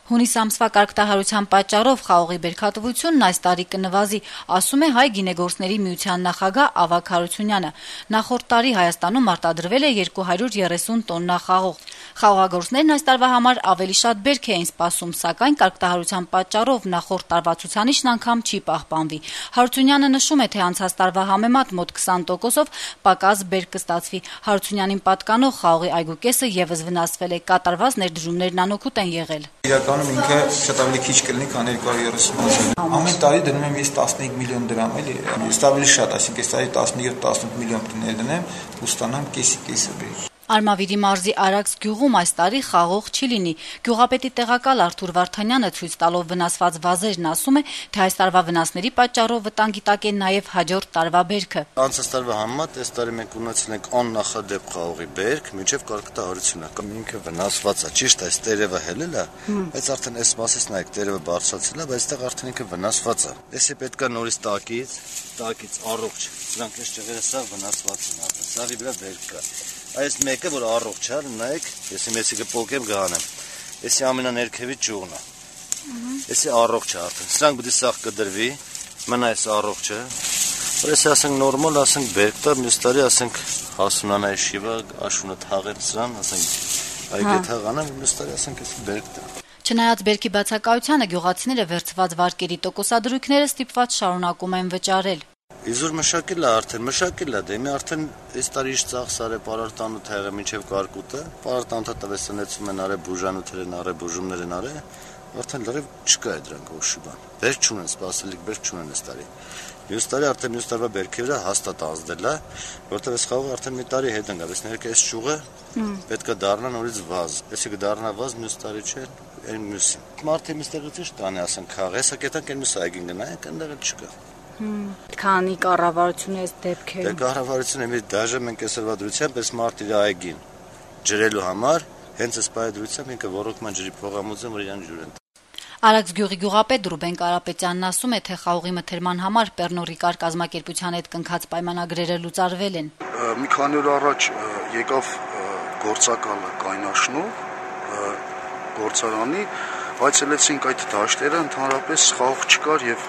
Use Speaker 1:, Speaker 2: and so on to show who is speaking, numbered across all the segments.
Speaker 1: Հունիս ամսվա կարգտահարության պատճառով խաղողի բերքատվությունն այս տարի կնվազի, ասում է Հայ գինեգործների միության նախագահ Ավագ Հարությունյանը։ Նախորդ տարի Հայաստանում արտադրվել է 230 տոննա խաղող։ Խաղողագործներն այս տարվա համար ավելի շատ բերք էին սպասում, սակայն կարգտահարության պատճառով նախորդ տարվա ցուցանիշն անգամ չի պահպանվի։ Հարությունյանը նշում է, թե անցած տարվա համեմատ մոտ 20%-ով պակաս բերք կստացվի։ Հարությունյանին պատկանող խաղողի այգուկեսը եւս վնասվել է, կատարված ներդրումներն անօգուտ են եղել։
Speaker 2: Իրականում ինքը շատ ավելի քիչ կլինի, քան 230 ամեն տարի դնում եմ ես 15 միլիոն դրամ, էլի, ես ավելի շատ, այսինքն այս տարի 17-18 միլիոն ներդնեմ ու ստանամ կեսի բերք։
Speaker 1: Արմավիրի մարզի Արաքս գյուղում այս տարի խաղող չի լինի։ Գյուղապետի տեղակալ Արթուր Վարդանյանը ցույց տալով վնասված վազերն ասում է, թե այս տարվա վնասների պատճառով վտանգի տակ է նաև հաջորդ տարվա բերքը։
Speaker 3: Անցած տարվա համեմատ այս տարի մենք ունեցել ենք աննախադեպ խաղողի բերք, մինչև կարգտահարությունը կամ ինքը վնասված է, ճիշտ է, այս տերևը հելել է, բայց արդեն այս մասից նայեք, տերևը բարձրացել է, բայց այստեղ արդեն ինքը վնասված է։ Էսի պետքա նորից տակից առողջ, սրանք այս ճղերը սա վնասված են արդեն, սաղի վրա բերք կա։ Այս մեկը, որ առողջ է, նայեք, եսի մեսի կպոկեմ գանեմ, եսի ամենաներքևի ճուղն է, եսի առողջ է արդեն, սրանք բդի սաղ կդրվի, մնա ես առողջ է, որ եսի ասենք նորմալ, ասենք բերք տա, մյուս տարի ասենք հասունանայ շիվա, աշունը թաղեն սրան, ասենք այգետ հաղանեմ, մյուս տարի ասենք եսի բերք տա։
Speaker 1: Չնայած բերքի բացակայությանը գյուղացիները վերցված վարկերի տոկոսադրույքները ստիպված շարունակում են վճարել։
Speaker 3: Իզուր մշակել է դե մի արդեն այս տարի իշ ծախսար է պարարտանութ եղը մինչև կարկուտը, պարարտանութը տվեսնեցում են արե բուժանութեր են արե բուժումներ են արե, արդեն լրիվ չկա է դրանք ոչի բան։ Բերք չունեն, սպասելիք բերք չունեն այս տարի։ Մյուս տարի արդեն մյուս տարվա բերքի վրա հաստատ ազդել է, որտեղ այս խաղողը արդեն մի տարի հետ ընկավ, այս ներկայիս ճյուղը պետք է դառնա նորից վազ։ Այսի կդառնա վազ մյուս տարի չէ, այն մյուսին։ Մարդը մստեղից ինչ տանի ասենք խաղ, հեսա կետանք այն մյուս այգին գնայինք, այնտեղ չկա։
Speaker 1: Քանի կառավարություն է դեպքերում։
Speaker 3: Դե կառավարությունը մի դաժե մենք այսօրվա դրությամբ այս մարդ իր այգին ջրելու համար հենց այս պայդրությամբ ինքը ոռոգման ջրի փողամուծում որ իրան ջուր են։
Speaker 1: Արաքս գյուղի գյուղապետ Ռուբեն Կարապետյանն ասում է, թե խաղողի մթերման համար Պեռնոռիկար կազմակերպության հետ կնքած պայմանագրերը լուծարվել են։
Speaker 4: Մի քանի օր առաջ եկավ գործակալը Կայնաշնով գործարանի, այցելեցինք այդ դաշտերը, ընդհանրապես խաղող չկար եւ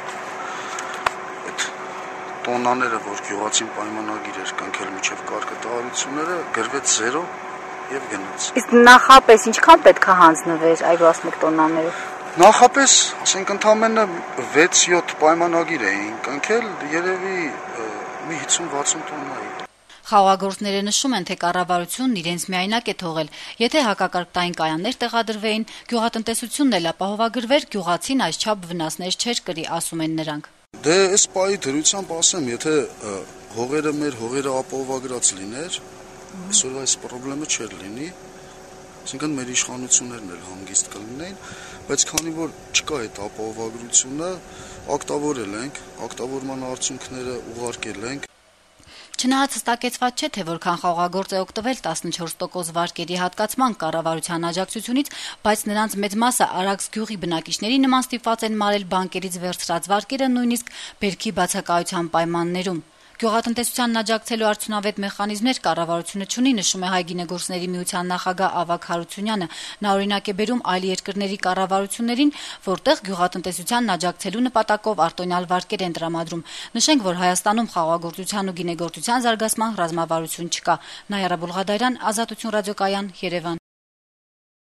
Speaker 4: տոնաները, որ գյուղացին պայմանագիր էր կնքել միջև կարգտահարությունները, գրվեց 0 եւ գնաց։
Speaker 1: Իսկ նախապես ինչքան պետք է հանձնվեր այգու ասմիկ տոնաները։
Speaker 4: Նախապես, ասենք ընդամենը 6-7 պայմանագիր էին կնքել, երևի մի 50-60 տոննա է։
Speaker 1: Խաղողագործները նշում են, թե կառավարությունն իրենց միայնակ է թողել։ Եթե հակակարգտային կայաններ տեղադրվեին, գյուղատնտեսությունն էլ ապահովագրվեր, գյուղացին այսչափ վնասներ չէր կրի, ասում են նրանք։
Speaker 4: Դե այս պայի դրությամբ ասեմ, եթե հողերը մեր հողերը ապահովագրած լիներ, այսօր այս խնդրը չէր լինի, այսինքն մեր իշխանություններն էլ հանգիստ կլինեին, բայց քանի որ չկա այդ ապահովագրությունը, ակտավորել ենք, ակտավորման արդյունքները ուղարկել ենք։
Speaker 1: Չնայած հստակեցված չէ, թե որքան խաղողագործ է օգտվել 14% վարկերի հատկացման կառավարության աջակցությունից, բայց նրանց մեծ մասը Արաքս գյուղի բնակիչների նման ստիպված են մարել բանկերից վերցրած վարկերը նույնիսկ բերքի բացակայության պայմաններում։ Գյուղատնտեսությանն աջակցելու արդյունավետ մեխանիզմներ կառավարությունը չունի, նշում է Հայ գինեգործների միության նախագահ Ավագ Հարությունյանը։ Նա օրինակ է բերում այլ երկրների կառավարություններին, որտեղ գյուղատնտեսությանն աջակցելու նպատակով արտոնյալ վարկեր են տրամադրում։ Նշենք, որ Հայաստանում խաղողագործության ու գինեգործության զարգացման ռազմավարություն չկա։ Նայարա Բուլղադարյան, Ազատություն ռադիոկայան, Երևան։